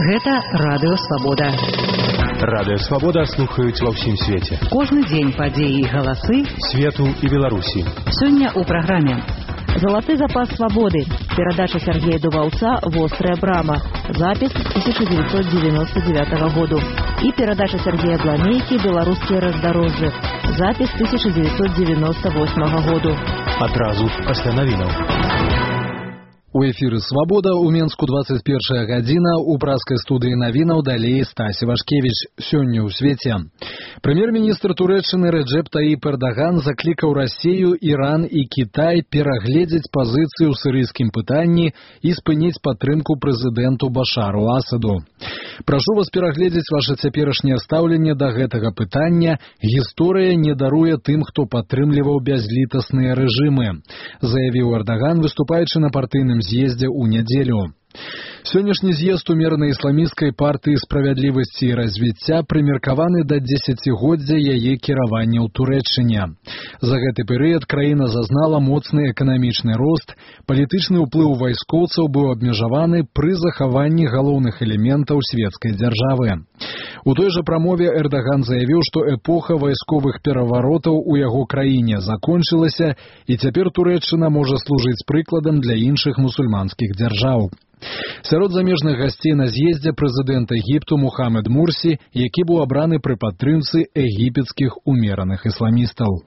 Гэта Радыё Свабода. Радыё Свабода слухаюць ва ўсім свеце. Кожны дзень падзеі і галасы свету і Беларусі. Сёння ў праграме «Золоты запас свободы». Передача Сергея Дувалца «Вострая брама». Запись 1999 года. И передача Сергея Бламейки «Белорусские раздорожжы». Запись 1998 года. Адразу пасля навінаў. У эфіры «Свабода» у Менску 21 гадзіна, у праскай студыі навінаў далей Стась Івашкевіч. Сёння ў свеце. Прэм'ер-міністр Турэччыны Рэджэп Таіп Эрдаган заклікаў Расію, Іран і Кітай перагледзець пазіцыю ў сірыйскім пытанні і спыніць падтрымку прэзідэнту Башару Асаду. Прашу вас перагледзець ваше цяперашняе стаўленне да гэтага пытання. Гісторыя не даруе тым, хто падтрымліваў бязлітасныя рэжымы, заявіў Эрдаган, выступаючы на партыйным з'ездзе ў нядзелю. Сённяшні з'езд умеранай ісламісцкай партыі справядлівасці і развіцця прымеркаваны да 10годдзя яе кіравання ў Турэччыне. За гэты перыяд краіна зазнала моцны эканамічны рост, палітычны ўплыў вайскоўцаў быў абмежаваны пры захаванні галоўных элементаў свецкай дзяржавы. У той жа прамове Эрдаган заявіў, што эпоха вайсковых пераваротаў у яго краіне закончылася, і цяпер Турэччына можа служыць прыкладам для іншых мусульманскіх дзяржаў. Сярод замежных гасцей на з'ездзе прэзідэнт Егіпту Мухаммед Мурсі, які быў абраны пры падтрымцы егіпецкіх умераных ісламістаў.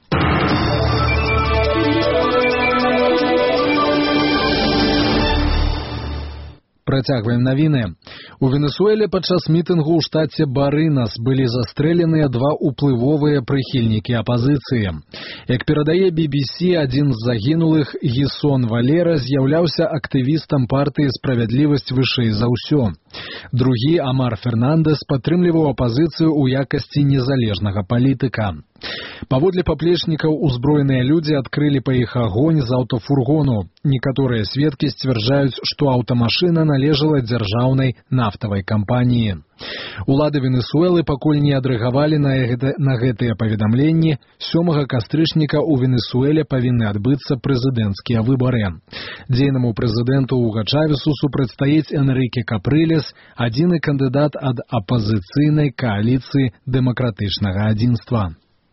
Працягваем навіны. У Венесуэле падчас мітынгу ў штаце Барынас былі застрэленыя два уплывовыя прыхільнікі апазіцыі. Як перадае BBC, адзін з загінулых, Гісон Валера, з'яўляўся актывістам партыі «Справядлівасць вышэй за ўсё». Другі, Амар Фернандэс, падтрымліваў апазіцыю ў якасці незалежнага палітыка. Паводле паплечнікаў узброеныя людзі адкрылі па іх агонь з аўтафургону. Некаторыя сведкі сцвярджаюць, што аўтамашына належала дзяржаўнай нафтавай кампаніі. Улады Венесуэлы пакуль не адрэагавалі на гэтыя паведамленні. 7 кастрычніка ў Венесуэле павінны адбыцца прэзідэнцкія выбары. Дзейнаму прэзідэнту Уга Чавесу супрацьстаіць Энрыке Капрылес, адзіны кандыдат ад апазіцыйнай кааліцыі дэмакратычнага адзінства.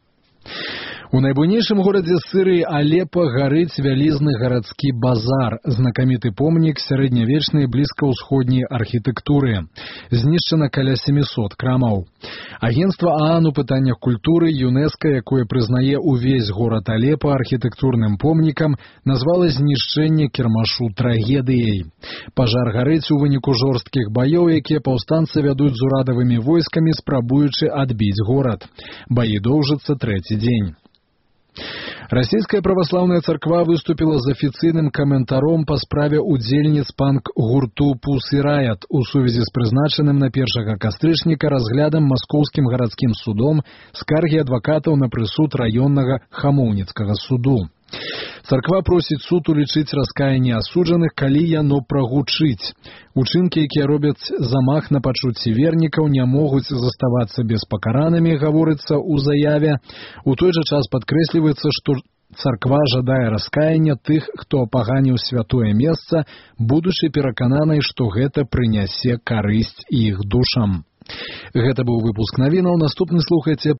У найбуйнейшым горадзе Сірыі Алепа гарыць вялізны гарадскі базар, знакаміты помнік сярэднявечнай блізкаўсходняй архітэктуры. Знішчана каля 700 крамаў. Агенцтва ААН у пытаннях культуры ЮНЕСКО, якое прызнае увесь горад Алепа архітэктурным помнікам, назвала знішчэнне кірмашу трагедыяй. Пажар гарыць у выніку жорсткіх баёў, якія паўстанцы вядуць з урадавымі войскамі, спрабуючы адбіць горад. Баі доўжацца трэці дзень. Расійская праваслаўная царква выступіла з афіцыйным каментаром па справе удзельніц панк-гурту «Пусы Раят» у сувязі з прызначаным на 1 кастрычніка разглядам маскоўскім гарадскім судом скаргі адвакатаў на прысуд раённага хамоўніцкага суду. Царква просіць суд улічыць раскаянне асуджаных, калі яно прагучыць. Учынкі, якія робяць замах на пачуцці вернікаў, не могуць заставацца беспакаранымі, гаворыцца ў заяве. У той жа час падкрэсліваецца, што царква жадае раскаяння тых, хто апаганіў святое месца, будучы перакананай, што гэта прынясе карысць іх душам. Гэта быў выпуск навінаў. Наступны слухайце